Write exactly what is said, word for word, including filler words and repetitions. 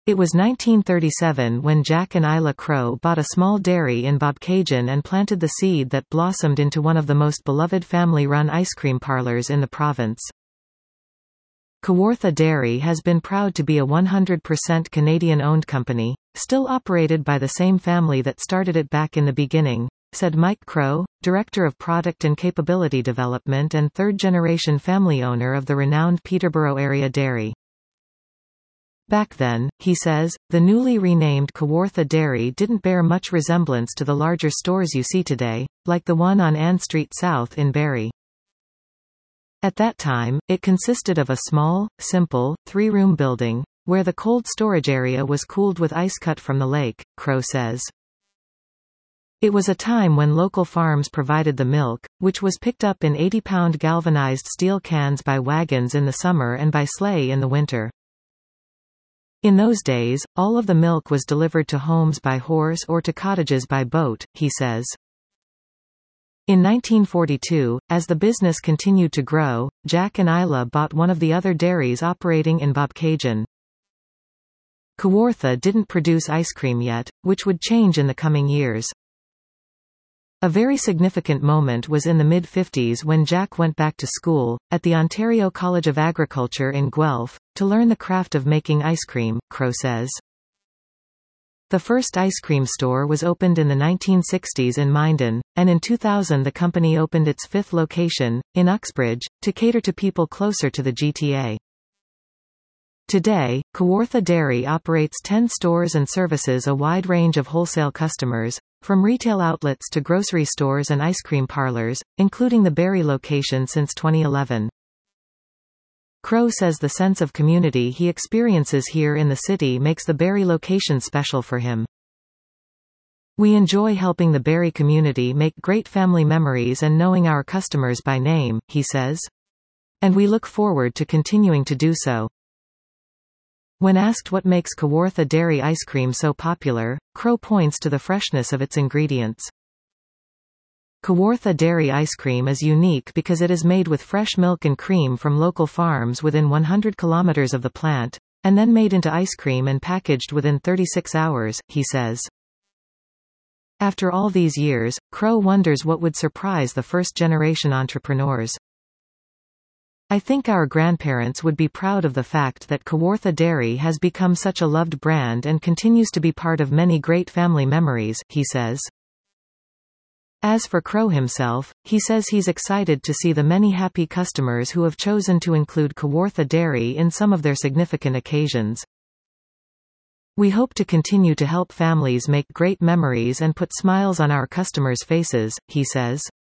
It was nineteen thirty-seven when Jack and Isla Crow bought a small dairy in Bobcaygeon and planted the seed that blossomed into one of the most beloved family-run ice cream parlors in the province. Kawartha Dairy has been proud to be a one hundred percent Canadian-owned company, still operated by the same family that started it back in the beginning, said Mike Crow, Director of Product and Capability Development and third-generation family owner of the renowned Peterborough area dairy. Back then, he says, the newly renamed Kawartha Dairy didn't bear much resemblance to the larger stores you see today, like the one on Ann Street South in Barrie. At that time, it consisted of a small, simple, three-room building, where the cold storage area was cooled with ice cut from the lake, Crow says. It was a time when local farms provided the milk, which was picked up in eighty-pound galvanized steel cans by wagons in the summer and by sleigh in the winter. In those days, all of the milk was delivered to homes by horse or to cottages by boat, he says. In nineteen forty-two, as the business continued to grow, Jack and Isla bought one of the other dairies operating in Bobcaygeon. Kawartha didn't produce ice cream yet, which would change in the coming years. A very significant moment was in the mid-fifties when Jack went back to school, at the Ontario College of Agriculture in Guelph, to learn the craft of making ice cream, Crow says. The first ice cream store was opened in the nineteen sixties in Minden, and in two thousand the company opened its fifth location, in Uxbridge, to cater to people closer to the G T A. Today, Kawartha Dairy operates ten stores and services a wide range of wholesale customers, from retail outlets to grocery stores and ice cream parlors, including the Barrie location since twenty eleven. Crow says the sense of community he experiences here in the city makes the Barrie location special for him. We enjoy helping the Barrie community make great family memories and knowing our customers by name, he says. And we look forward to continuing to do so. When asked what makes Kawartha Dairy ice cream so popular, Crow points to the freshness of its ingredients. Kawartha Dairy ice cream is unique because it is made with fresh milk and cream from local farms within one hundred kilometers of the plant, and then made into ice cream and packaged within thirty-six hours, he says. After all these years, Crow wonders what would surprise the first-generation entrepreneurs. I think our grandparents would be proud of the fact that Kawartha Dairy has become such a loved brand and continues to be part of many great family memories, he says. As for Crow himself, he says he's excited to see the many happy customers who have chosen to include Kawartha Dairy in some of their significant occasions. We hope to continue to help families make great memories and put smiles on our customers' faces, he says.